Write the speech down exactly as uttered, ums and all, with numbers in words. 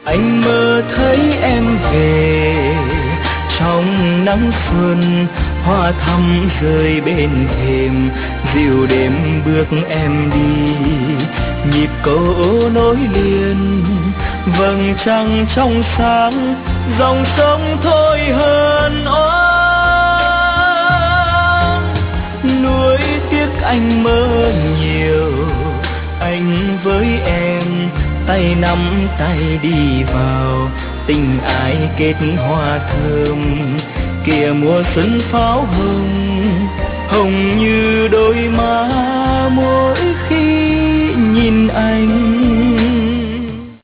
Anh mơ thấy em về trong nắng xuân, hoa thắm rơi bên thềm, dịu đêm bước em đi, nhịp cầu nối liền, vầng trăng trong sáng, dòng sông thôi hơn ôm. Nuối tiếc anh mơ nhiều, anh với em tay nắm tay đi vào, tình ai kết hoa thơm, kìa mùa xuân pháo hồng, hồng như đôi má môi.